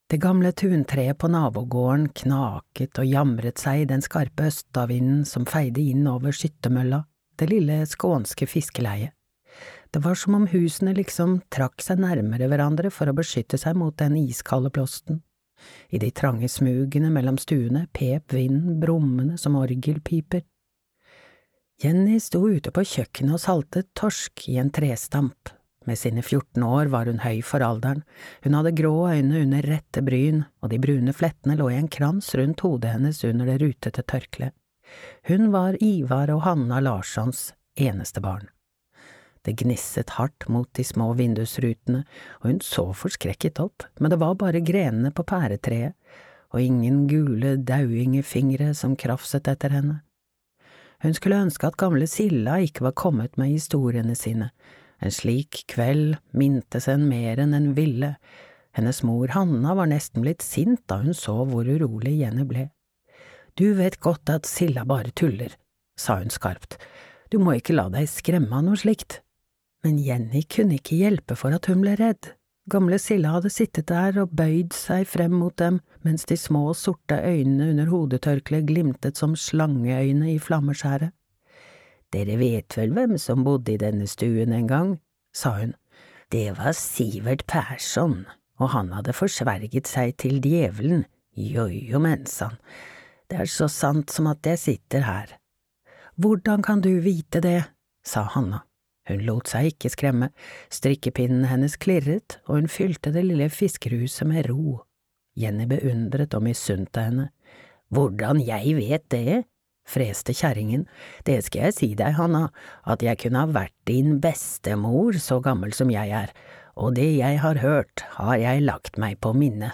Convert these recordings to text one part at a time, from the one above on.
Det gamle tuntreet på nabogården knaket og jamret seg i den skarpe østavinden som feide inn over skyttermølla, det lille skånske fiskeleiet. Det var som om husene liksom trakk seg nærmere hverandre for å beskytte seg mot den iskalde blåsten. I de trange smugene mellom stuene pep vinden brummende som orgelpiper. Jenny sto ute på kjøkkenet og saltet torsk i en trestamp. Med sine 14 år var hun høy for alderen, hun hadde grå øyne under rette bryn, og de brune flettene lå i en krans rundt hodet hennes under det rutete tørkle. Hun var Ivar og Hanna Larssons eneste barn. Det gnisset hardt mot de små vindusrutene, og hun så forskrekket opp, men det var bare grenene på pæretreet, og ingen gule dauingefingre som krafset etter henne. Hun skulle ønske at gamle Silla ikke var kommet med historiene sine. En slik kveld mintes en mer enn en ville. Hennes mor Hanna var nesten blitt sint da hun så hvor urolig Jenny ble. «Du vet godt at Silla bare tuller», sa hun skarpt. «Du må ikke la deg skremme av noe slikt.» Men Jenny kunne ikke hjelpe for at hun ble redd. Gamle Silla hadde sittet der og bøyd seg frem mot dem, mens de små sorte øynene under hodetørklet glimtet som slangeøyne i flammeskjæret. «Dere vet vel hvem som bodde i denne stuen en gang?» sa hun. «Det var Sivert Persson, og han hadde forsverget seg til djevelen. Jojo mensan. Det er så sant som at jeg sitter her.» «Hvordan kan du vite det?» sa Hanna. Hun lot seg ikke skremme. Strikkepinnen hennes klirret, og hun fylte det lille fiskerhuset med ro. Jenny beundret og misunte henne. «Hvordan jeg vet det?» freste kjerringen. «Det skal jeg si deg, Hanna, at jeg kunne ha vært din bestemor så gammel som jeg er, og det jeg har hørt, har jeg lagt meg på minne.»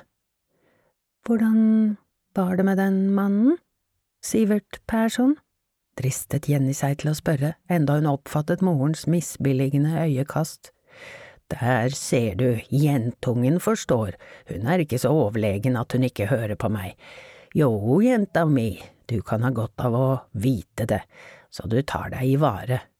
«Hvordan var det med den mannen? Sivert Persson?» dristet Jenny seg til å spørre, enda hun oppfattet morens misbilligende øyekast. «Der ser du, jentungen forstår, hun er ikke så overlegen at hun ikke hører på meg. Jo, jenta mi, du kan ha godt av å vite det, så du tar deg i vare.